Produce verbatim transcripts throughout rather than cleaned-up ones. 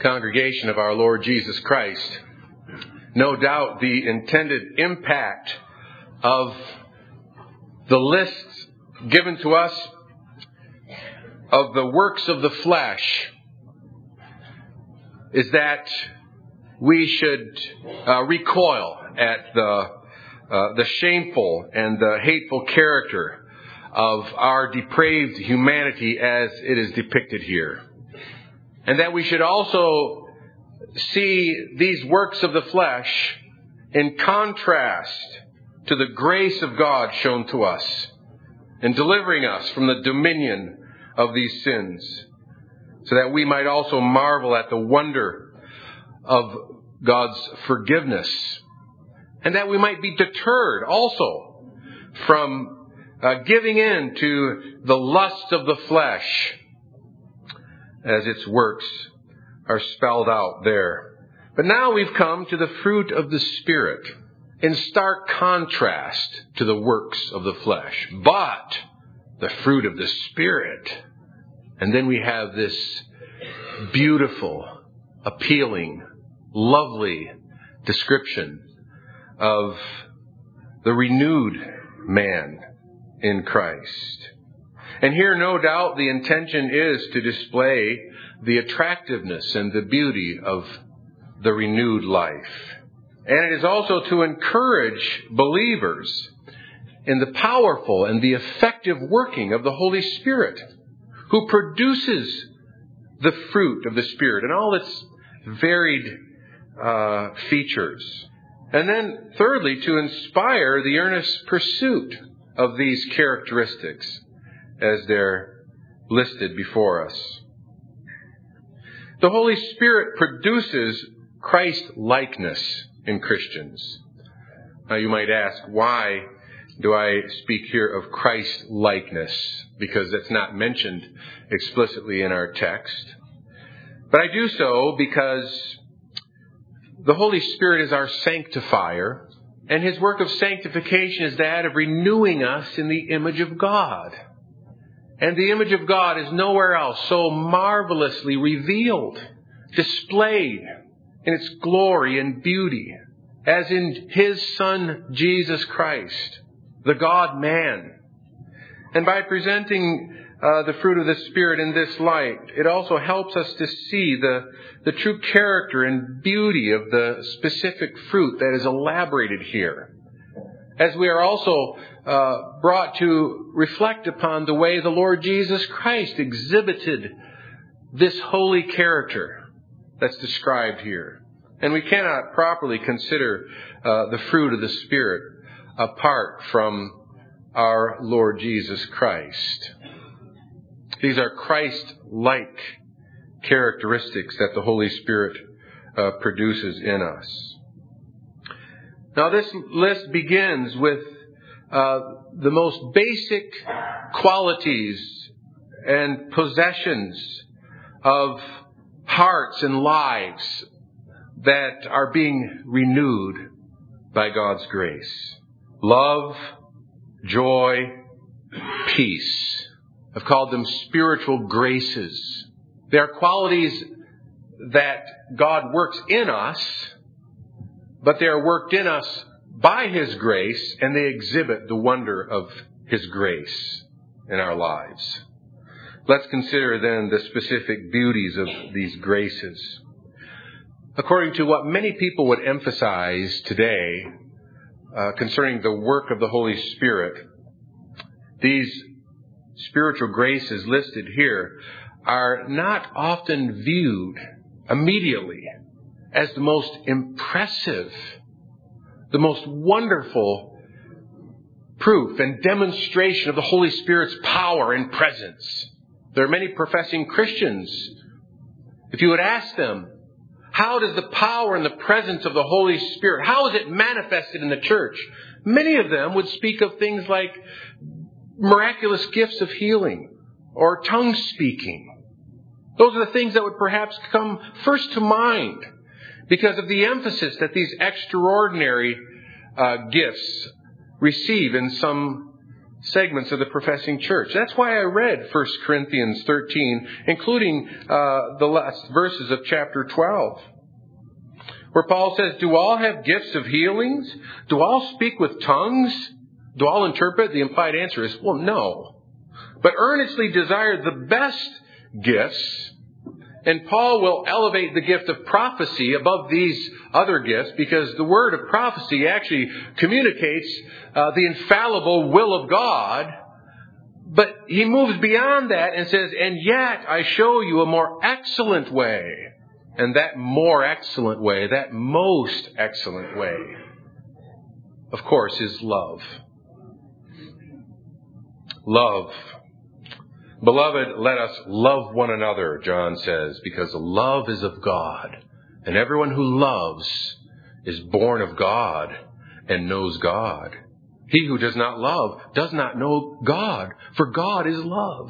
congregation of our Lord Jesus Christ, no doubt the intended impact of the lists given to us of the works of the flesh is that we should uh, recoil at the uh, the shameful and the hateful character of our depraved humanity as it is depicted here. And that we should also see these works of the flesh in contrast to the grace of God shown to us in delivering us from the dominion of these sins, so that we might also marvel at the wonder of God's forgiveness, and that we might be deterred also from uh, giving in to the lust of the flesh as its works are spelled out there. But now we've come to the fruit of the Spirit in stark contrast to the works of the flesh. But the fruit of the Spirit. And then we have this beautiful, appealing, lovely description of the renewed man in Christ. And here, no doubt, the intention is to display the attractiveness and the beauty of the renewed life. And it is also to encourage believers in the powerful and the effective working of the Holy Spirit, who produces the fruit of the Spirit and all its varied uh, features. And then, thirdly, to inspire the earnest pursuit of these characteristics as they're listed before us. The Holy Spirit produces Christ-likeness in Christians. Now you might ask, why do I speak here of Christ-likeness? Because that's not mentioned explicitly in our text. But I do so because the Holy Spirit is our sanctifier, and His work of sanctification is that of renewing us in the image of God. And the image of God is nowhere else so marvelously revealed, displayed in its glory and beauty, as in His Son, Jesus Christ, the God-man. And by presenting uh, the fruit of the Spirit in this light, it also helps us to see the, the true character and beauty of the specific fruit that is elaborated here, as we are also uh, brought to reflect upon the way the Lord Jesus Christ exhibited this holy character that's described here. And we cannot properly consider uh, the fruit of the Spirit apart from our Lord Jesus Christ. These are Christ-like characteristics that the Holy Spirit uh, produces in us. Now, this list begins with uh, the most basic qualities and possessions of hearts and lives that are being renewed by God's grace. Love, joy, peace. I've called them spiritual graces. They are qualities that God works in us, but they are worked in us by His grace, and they exhibit the wonder of His grace in our lives. Let's consider then the specific beauties of these graces. According to what many people would emphasize today uh, concerning the work of the Holy Spirit, these spiritual graces listed here are not often viewed immediately as the most impressive, the most wonderful proof and demonstration of the Holy Spirit's power and presence. There are many professing Christians. If you would ask them, how does the power and the presence of the Holy Spirit, how is it manifested in the church? Many of them would speak of things like miraculous gifts of healing or tongue speaking. Those are the things that would perhaps come first to mind because of the emphasis that these extraordinary uh, gifts receive in some segments of the professing church. That's why I read First Corinthians thirteen, including uh, the last verses of chapter twelve, where Paul says, do all have gifts of healings? Do all speak with tongues? Do all interpret? The implied answer is, well, no. But earnestly desire the best gifts. And Paul will elevate the gift of prophecy above these other gifts because the word of prophecy actually communicates uh, the infallible will of God. But he moves beyond that and says, and yet I show you a more excellent way. And that more excellent way, that most excellent way, of course, is love. Love. Beloved, let us love one another, John says, because love is of God. And everyone who loves is born of God and knows God. He who does not love does not know God, for God is love.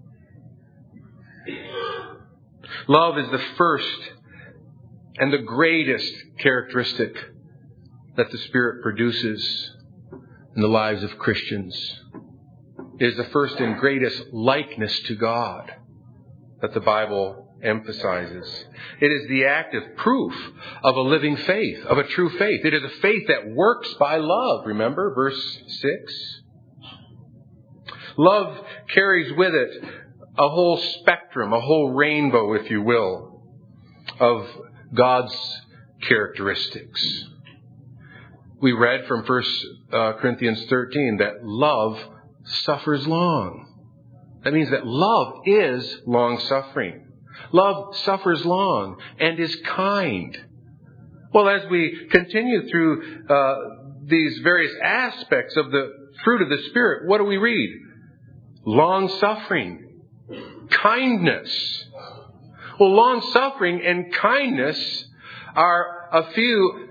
Love is the first and the greatest characteristic that the Spirit produces in the lives of Christians. It is the first and greatest likeness to God that the Bible emphasizes. It is the active proof of a living faith, of a true faith. It is a faith that works by love. Remember verse six? Love carries with it a whole spectrum, a whole rainbow, if you will, of God's characteristics. We read from First Corinthians thirteen that love suffers long. That means that love is long-suffering. Love suffers long and is kind. Well, as we continue through uh, these various aspects of the fruit of the Spirit, what do we read? Long-suffering, kindness. Well, long-suffering and kindness are a few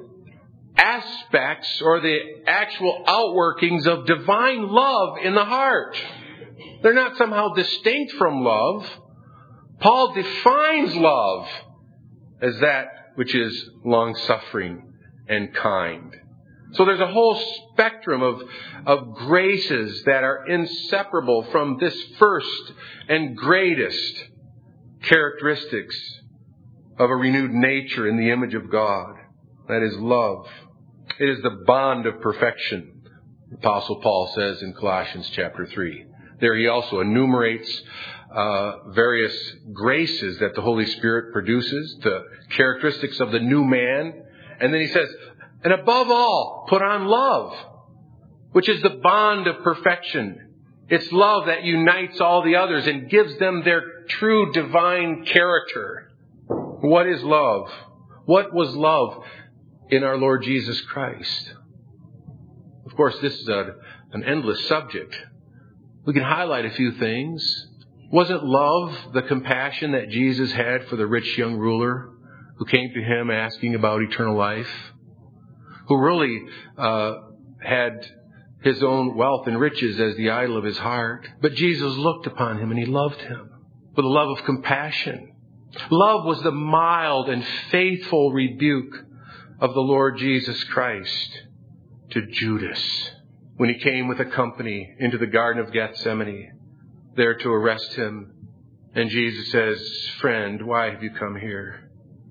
aspects or the actual outworkings of divine love in the heart. They're not somehow distinct from love. Paul defines love as that which is long-suffering and kind. So there's a whole spectrum of, of graces that are inseparable from this first and greatest characteristics of a renewed nature in the image of God. That is love. It is the bond of perfection, the Apostle Paul says in Colossians chapter three. There he also enumerates uh, various graces that the Holy Spirit produces, the characteristics of the new man. And then he says, and above all, put on love, which is the bond of perfection. It's love that unites all the others and gives them their true divine character. What is love? What was love in our Lord Jesus Christ? Of course, this is a, an endless subject. We can highlight a few things. Wasn't love the compassion that Jesus had for the rich young ruler who came to him asking about eternal life? Who really uh, had his own wealth and riches as the idol of his heart. But Jesus looked upon him and he loved him with a love of compassion. Love was the mild and faithful rebuke of the Lord Jesus Christ to Judas when he came with a company into the Garden of Gethsemane there to arrest him. And Jesus says, friend, why have you come here?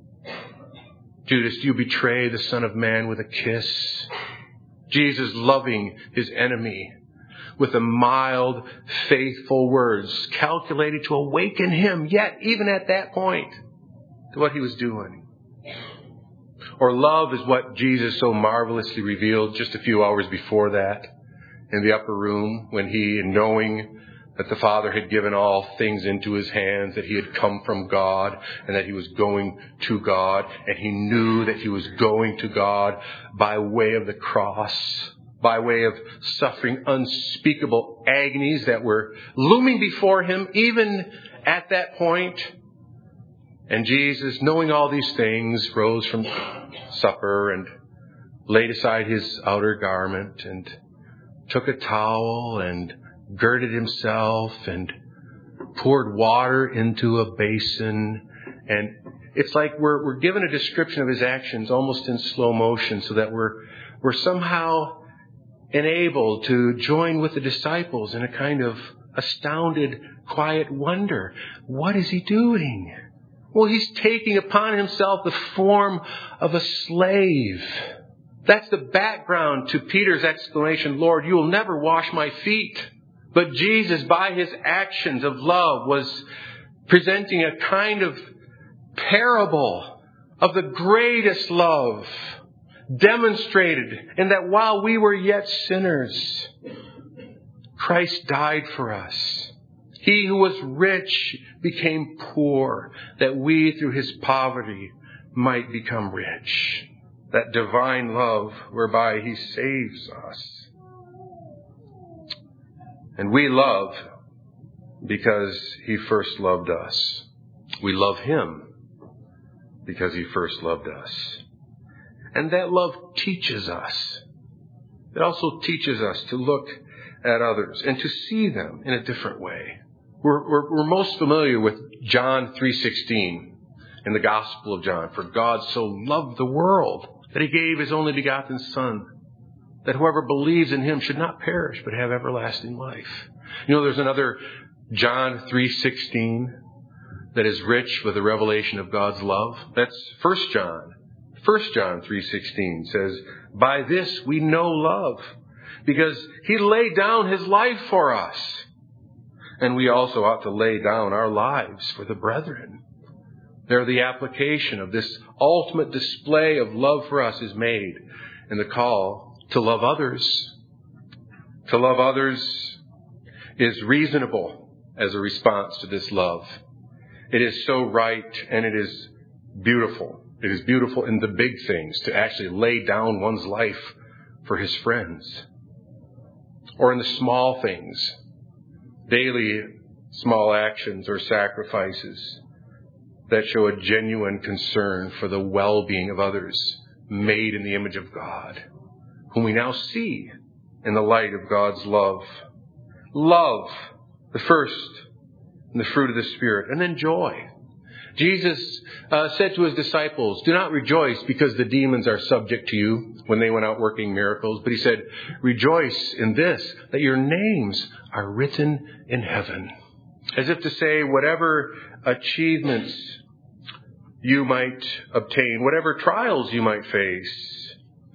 Judas, do you betray the Son of Man with a kiss? Jesus loving his enemy with the mild, faithful words calculated to awaken him, yet even at that point, to what he was doing. Or love is what Jesus so marvelously revealed just a few hours before that in the upper room when he, knowing that the Father had given all things into his hands, that he had come from God and that he was going to God, and he knew that he was going to God by way of the cross, by way of suffering unspeakable agonies that were looming before him even at that point. And Jesus, knowing all these things, rose from supper and laid aside his outer garment and took a towel and girded himself and poured water into a basin. And it's like we're we're given a description of his actions almost in slow motion so that we're we're somehow and able to join with the disciples in a kind of astounded, quiet wonder. What is he doing? Well, he's taking upon himself the form of a slave. That's the background to Peter's exclamation, Lord, you will never wash my feet. But Jesus, by his actions of love, was presenting a kind of parable of the greatest love, demonstrated in that while we were yet sinners, Christ died for us. He who was rich became poor, that we through his poverty might become rich. That divine love whereby he saves us. And we love because he first loved us. We love him because he first loved us. And that love teaches us. It also teaches us to look at others and to see them in a different way. We're, we're, we're most familiar with John three sixteen in the Gospel of John. For God so loved the world that he gave his only begotten Son, that whoever believes in him should not perish but have everlasting life. You know, there's another John three sixteen that is rich with the revelation of God's love. That's First John. First John three sixteen says, by this we know love, because he laid down his life for us. And we also ought to lay down our lives for the brethren. There, the application of this ultimate display of love for us is made in the call to love others. To love others is reasonable as a response to this love. It is so right and it is beautiful. It is beautiful in the big things to actually lay down one's life for his friends. Or in the small things, daily small actions or sacrifices that show a genuine concern for the well-being of others made in the image of God, whom we now see in the light of God's love. Love, the first, and the fruit of the Spirit, and then joy. Jesus uh, said to his disciples, do not rejoice because the demons are subject to you when they went out working miracles. But he said, rejoice in this, that your names are written in heaven. As if to say, whatever achievements you might obtain, whatever trials you might face,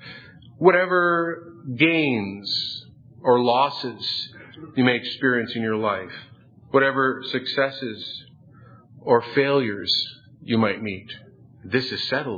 whatever gains or losses you may experience in your life, whatever successes or failures you might meet, this is settled.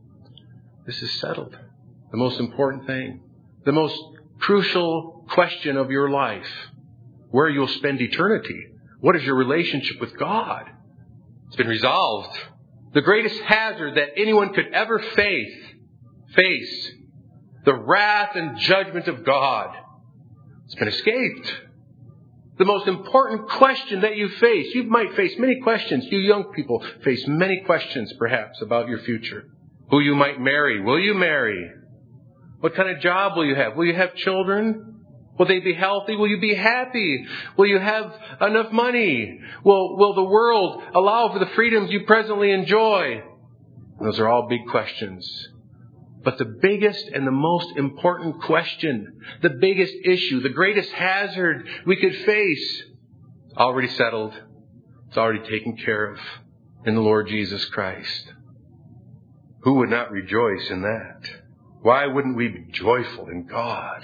This is settled. The most important thing, the most crucial question of your life, where you'll spend eternity. What is your relationship with God? It's been resolved. The greatest hazard that anyone could ever face, face, the wrath and judgment of God, it's been escaped. The most important question that you face, you might face many questions. You young people face many questions, perhaps, about your future. Who you might marry. Will you marry? What kind of job will you have? Will you have children? Will they be healthy? Will you be happy? Will you have enough money? Will, will the world allow for the freedoms you presently enjoy? Those are all big questions. But the biggest and the most important question, the biggest issue, the greatest hazard we could face, already settled. It's already taken care of in the Lord Jesus Christ. Who would not rejoice in that? Why wouldn't we be joyful in God?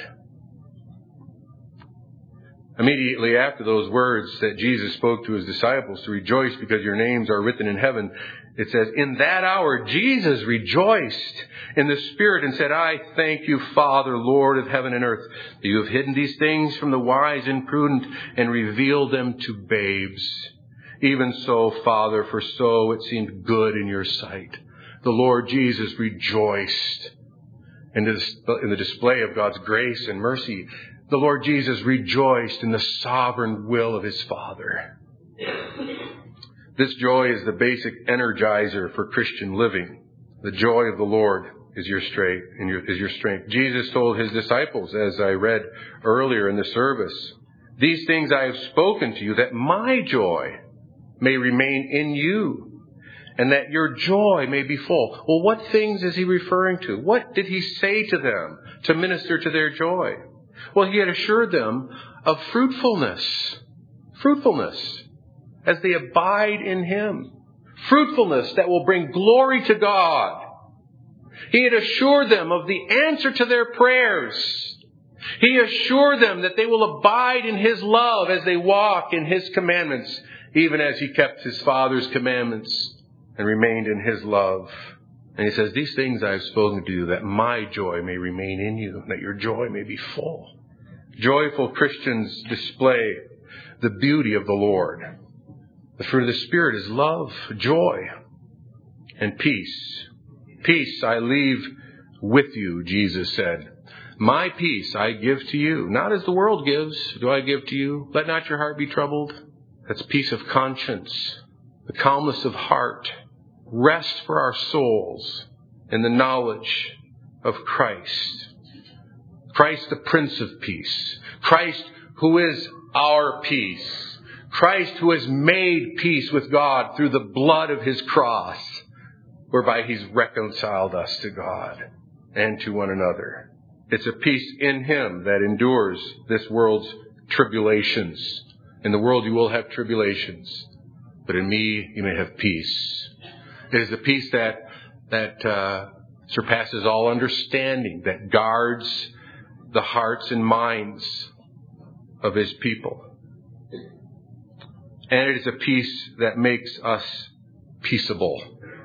Immediately after those words that Jesus spoke to his disciples to rejoice because your names are written in heaven, it says, in that hour Jesus rejoiced in the Spirit and said, I thank you, Father, Lord of heaven and earth, that you have hidden these things from the wise and prudent and revealed them to babes. Even so, Father, for so it seemed good in your sight. The Lord Jesus rejoiced in the display of God's grace and mercy. The Lord Jesus rejoiced in the sovereign will of his Father. This joy is the basic energizer for Christian living. The joy of the Lord is your strength. Is your strength. Jesus told his disciples, as I read earlier in the service, these things I have spoken to you, that my joy may remain in you, and that your joy may be full. Well, what things is he referring to? What did he say to them to minister to their joy? Well, he had assured them of fruitfulness. Fruitfulness as they abide in him. Fruitfulness that will bring glory to God. He had assured them of the answer to their prayers. He assured them that they will abide in his love as they walk in his commandments, even as he kept his Father's commandments and remained in his love. And he says, these things I have spoken to you, that my joy may remain in you, that your joy may be full. Joyful Christians display the beauty of the Lord. The fruit of the Spirit is love, joy, and peace. Peace I leave with you, Jesus said. My peace I give to you. Not as the world gives, do I give to you. Let not your heart be troubled. That's peace of conscience, the calmness of heart, rest for our souls in the knowledge of Christ. Christ, the Prince of Peace. Christ, who is our peace. Christ, who has made peace with God through the blood of his cross, whereby he's reconciled us to God and to one another. It's a peace in him that endures this world's tribulations. In the world you will have tribulations, but in me you may have peace. It is a peace that that uh, surpasses all understanding, that guards the hearts and minds of his people. And it is a peace that makes us peaceable.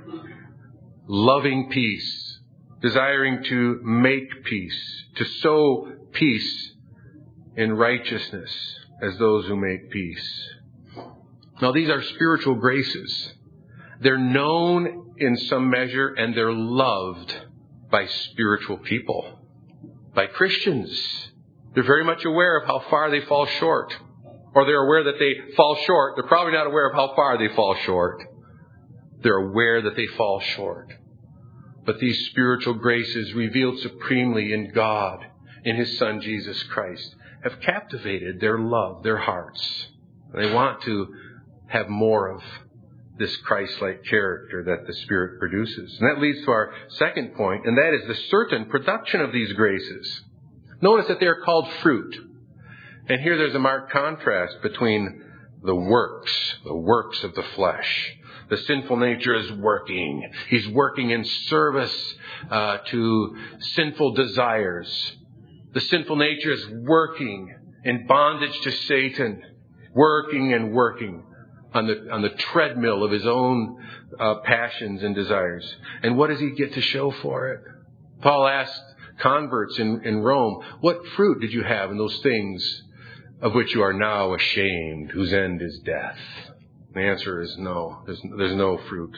Loving peace, desiring to make peace, to sow peace in righteousness as those who make peace. Now, these are spiritual graces. They're known in some measure and they're loved by spiritual people, by Christians. They're very much aware of how far they fall short. Or they're aware that they fall short. They're probably not aware of how far they fall short. They're aware that they fall short. But these spiritual graces revealed supremely in God, in his Son Jesus Christ, have captivated their love, their hearts. They want to have more of this Christ-like character that the Spirit produces. And that leads to our second point, and that is the certain production of these graces. Notice that they are called fruit. And here there's a marked contrast between the works, the works of the flesh. The sinful nature is working. He's working in service uh, to sinful desires. The sinful nature is working in bondage to Satan, working and working on the on the treadmill of his own uh, passions and desires. And what does he get to show for it? Paul asked converts in, in Rome, what fruit did you have in those things of which you are now ashamed, whose end is death? The answer is no. There's, there's no fruit.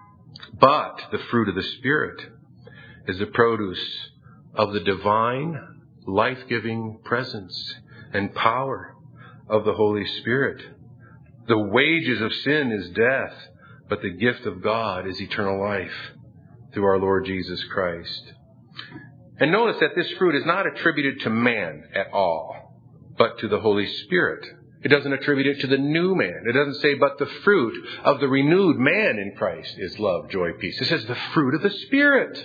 But the fruit of the Spirit is the produce of the divine, life-giving presence and power of the Holy Spirit. The wages of sin is death, but the gift of God is eternal life through our Lord Jesus Christ. And notice that this fruit is not attributed to man at all, but to the Holy Spirit. It doesn't attribute it to the new man. It doesn't say, but the fruit of the renewed man in Christ is love, joy, peace. It says the fruit of the Spirit.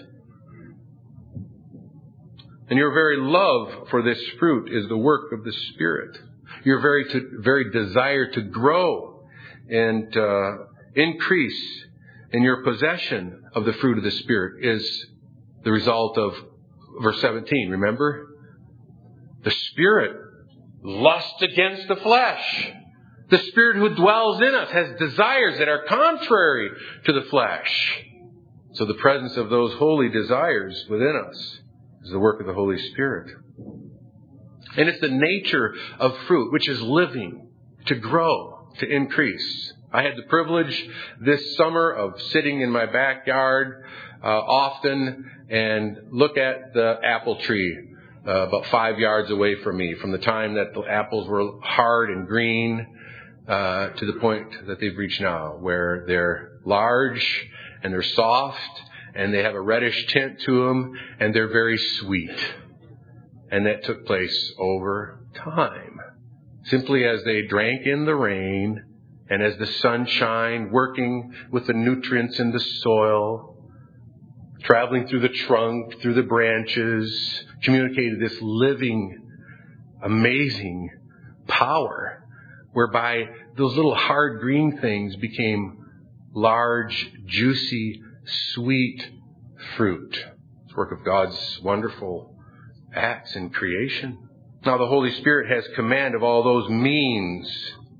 And your very love for this fruit is the work of the Spirit. Your very to, very desire to grow and uh, increase in your possession of the fruit of the Spirit is the result of verse seventeen. Remember? The Spirit lusts against the flesh. The Spirit who dwells in us has desires that are contrary to the flesh. So the presence of those holy desires within us is the work of the Holy Spirit. And it's the nature of fruit, which is living, to grow, to increase. I had the privilege this summer of sitting in my backyard uh, often and look at the apple tree uh, about five yards away from me, from the time that the apples were hard and green uh, to the point that they've reached now, where they're large and they're soft and they have a reddish tint to them and they're very sweet. And that took place over time. Simply as they drank in the rain and as the sunshine working with the nutrients in the soil, traveling through the trunk, through the branches, communicated this living amazing power whereby those little hard green things became large, juicy, sweet fruit. It's the work of God's wonderful acts in creation. Now the Holy Spirit has command of all those means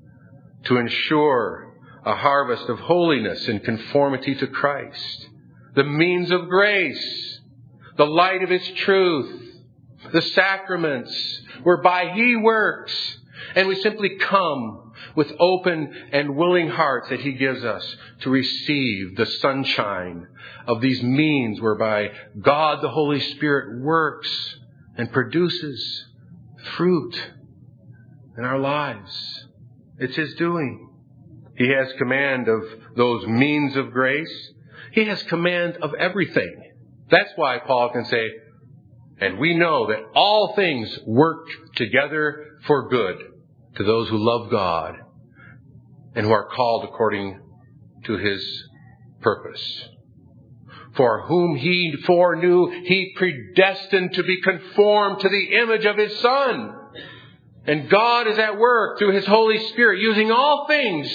to ensure a harvest of holiness and conformity to Christ. The means of grace, the light of His truth, the sacraments whereby He works, and we simply come with open and willing hearts that He gives us to receive the sunshine of these means whereby God the Holy Spirit works and produces fruit in our lives. It's His doing. He has command of those means of grace. He has command of everything. That's why Paul can say, and we know that all things work together for good to those who love God and who are called according to His purpose. For whom He foreknew, He predestined to be conformed to the image of His Son. And God is at work through His Holy Spirit, using all things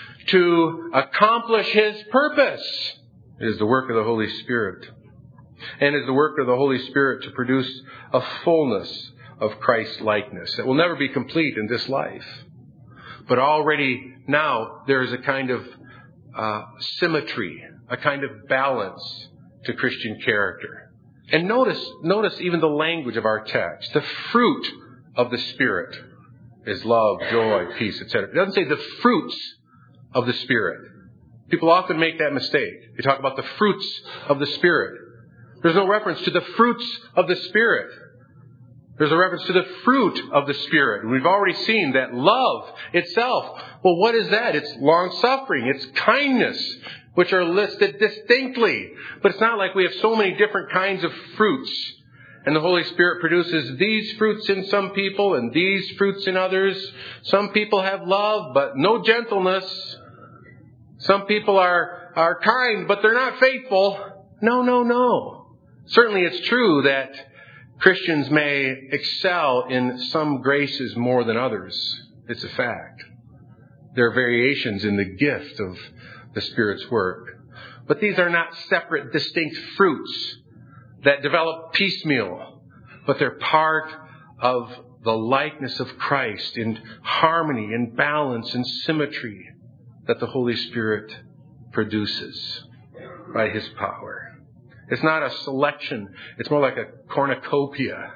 to accomplish His purpose. It is the work of the Holy Spirit. And it is the work of the Holy Spirit to produce a fullness of Christ's likeness that will never be complete in this life. But already now there is a kind of uh, symmetry, a kind of balance to Christian character. And notice, notice even the language of our text. The fruit of the Spirit is love, joy, peace, et cetera. It doesn't say the fruits of the Spirit. People often make that mistake. They talk about the fruits of the Spirit. There's no reference to the fruits of the Spirit. There's a reference to the fruit of the Spirit. We've already seen that love itself. Well, what is that? It's long-suffering. It's kindness, which are listed distinctly. But it's not like we have so many different kinds of fruits. And the Holy Spirit produces these fruits in some people and these fruits in others. Some people have love, but no gentleness. Some people are, are kind, but they're not faithful. No, no, no. Certainly it's true that Christians may excel in some graces more than others. It's a fact. There are variations in the gift of the Spirit's work. But these are not separate, distinct fruits that develop piecemeal, but they're part of the likeness of Christ in harmony and balance and symmetry that the Holy Spirit produces by His power. It's not a selection. It's more like a cornucopia.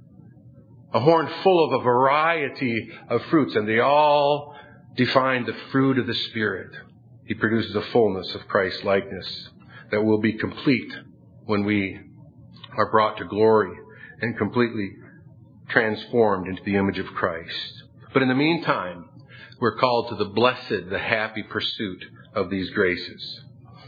A horn full of a variety of fruits, and they all define the fruit of the Spirit. He produces a fullness of Christ's likeness that will be complete when we are brought to glory and completely transformed into the image of Christ. But in the meantime, we're called to the blessed, the happy pursuit of these graces.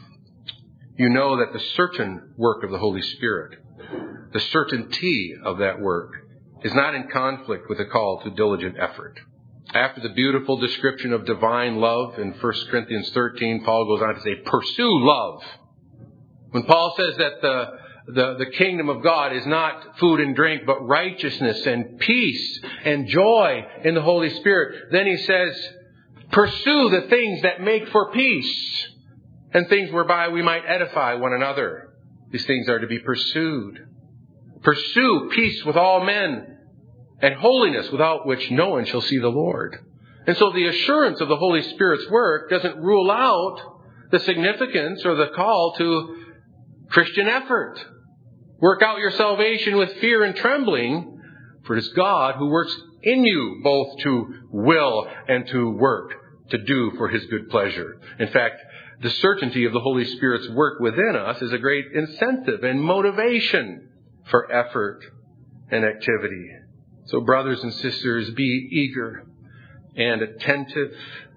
You know that the certain work of the Holy Spirit, the certainty of that work, is not in conflict with the call to diligent effort. After the beautiful description of divine love in First Corinthians thirteen, Paul goes on to say, pursue love. When Paul says that the, the, the kingdom of God is not food and drink, but righteousness and peace and joy in the Holy Spirit, then he says, pursue the things that make for peace and things whereby we might edify one another. These things are to be pursued. Pursue peace with all men and holiness, without which no one shall see the Lord. And so the assurance of the Holy Spirit's work doesn't rule out the significance or the call to Christian effort. Work out your salvation with fear and trembling, for it is God who works in you both to will and to work, to do for His good pleasure. In fact, the certainty of the Holy Spirit's work within us is a great incentive and motivation for effort and activity. So brothers and sisters, be eager and attentive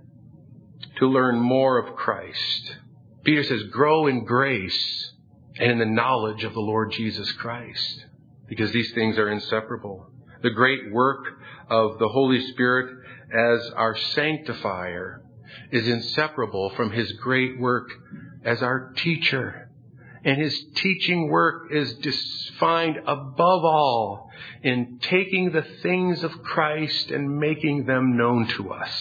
to learn more of Christ. Peter says, grow in grace and in the knowledge of the Lord Jesus Christ, because these things are inseparable. The great work of the Holy Spirit as our sanctifier is inseparable from His great work as our teacher And his teaching work is defined above all in taking the things of Christ and making them known to us.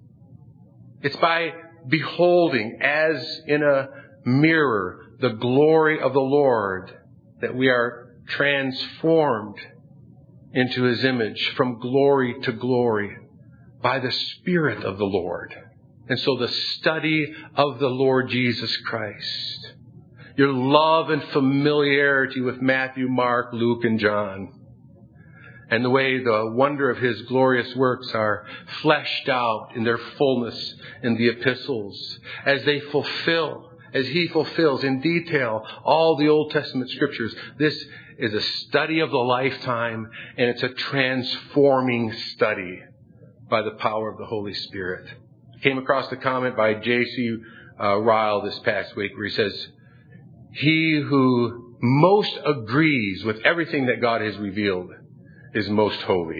It's by beholding, as in a mirror, the glory of the Lord that we are transformed into his image from glory to glory by the Spirit of the Lord. And so the study of the Lord Jesus Christ, your love and familiarity with Matthew, Mark, Luke, and John, and the way the wonder of his glorious works are fleshed out in their fullness in the epistles, as they fulfill, as he fulfills in detail all the Old Testament scriptures. This is a study of the lifetime, and it's a transforming study by the power of the Holy Spirit. I came across the comment by J C Uh, Ryle this past week where he says, he who most agrees with everything that God has revealed is most holy.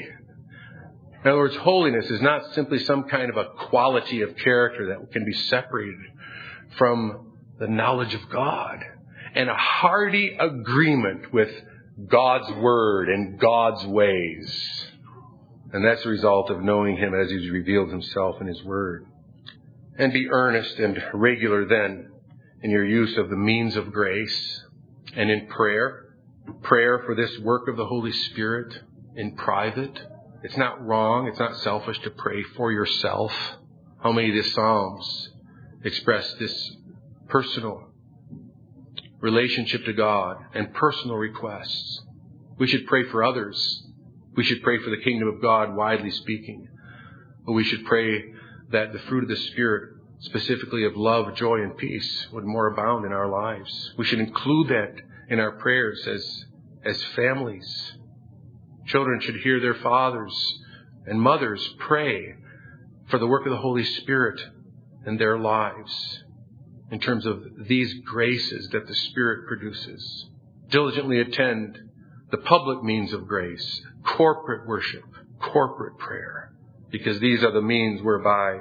In other words, holiness is not simply some kind of a quality of character that can be separated from the knowledge of God and a hearty agreement with God's word and God's ways. And that's the result of knowing him as he's revealed himself in his word. And be earnest and regular then in your use of the means of grace and in prayer. Prayer for this work of the Holy Spirit in private. It's not wrong. It's not selfish to pray for yourself. How many of the Psalms express this personal relationship to God and personal requests? We should pray for others. We should pray for the kingdom of God, widely speaking. But we should pray that the fruit of the Spirit, specifically of love, joy, and peace, would more abound in our lives. We should include that in our prayers as, as families. Children should hear their fathers and mothers pray for the work of the Holy Spirit in their lives in terms of these graces that the Spirit produces. Diligently attend the public means of grace, corporate worship, corporate prayer, because these are the means whereby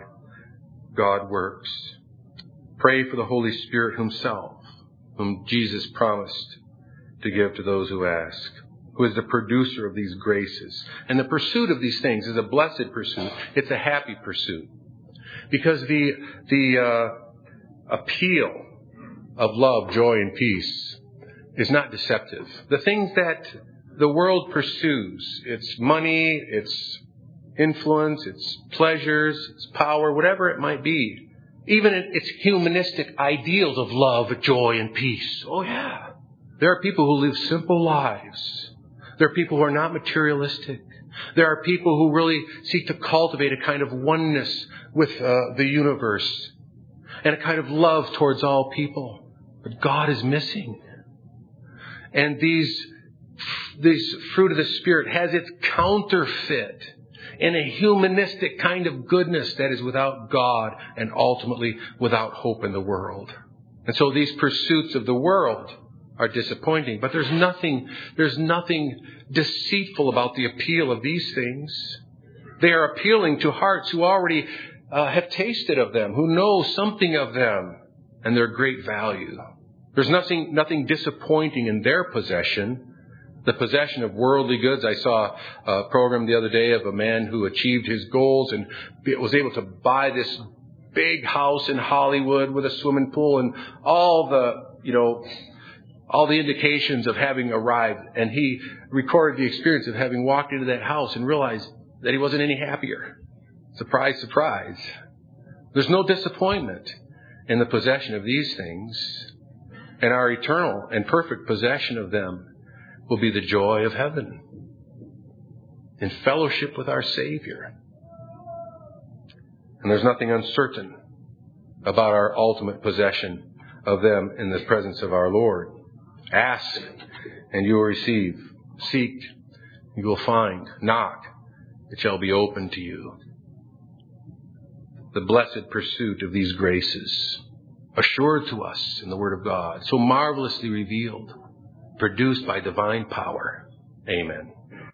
God works. Pray for the Holy Spirit himself, whom Jesus promised to give to those who ask, who is the producer of these graces. And the pursuit of these things is a blessed pursuit. It's a happy pursuit. Because the, the uh, appeal of love, joy, and peace is not deceptive. The things that the world pursues, its money, its influence, its pleasures, its power, whatever it might be, even its humanistic ideals of love, joy, and peace. Oh yeah. There are people who live simple lives. There are people who are not materialistic. There are people who really seek to cultivate a kind of oneness with uh, the universe and a kind of love towards all people. But God is missing. And these, these fruit of the Spirit has its counterfeit in a humanistic kind of goodness that is without God and ultimately without hope in the world. And so these pursuits of the world are disappointing. But there's nothing, there's nothing deceitful about the appeal of these things. They are appealing to hearts who already uh, have tasted of them, who know something of them and their great value. There's nothing, nothing disappointing in their possession. The possession of worldly goods. I saw a program the other day of a man who achieved his goals and was able to buy this big house in Hollywood with a swimming pool and all the, you know, all the indications of having arrived. And he recorded the experience of having walked into that house and realized that he wasn't any happier. Surprise, surprise. There's no disappointment in the possession of these things. And our eternal and perfect possession of them will be the joy of heaven in fellowship with our Savior. And there's nothing uncertain about our ultimate possession of them in the presence of our Lord. Ask and you will receive. Seek, you will find. Knock, it shall be opened to you. The blessed pursuit of these graces, assured to us in the Word of God, so marvelously revealed, produced by divine power. Amen.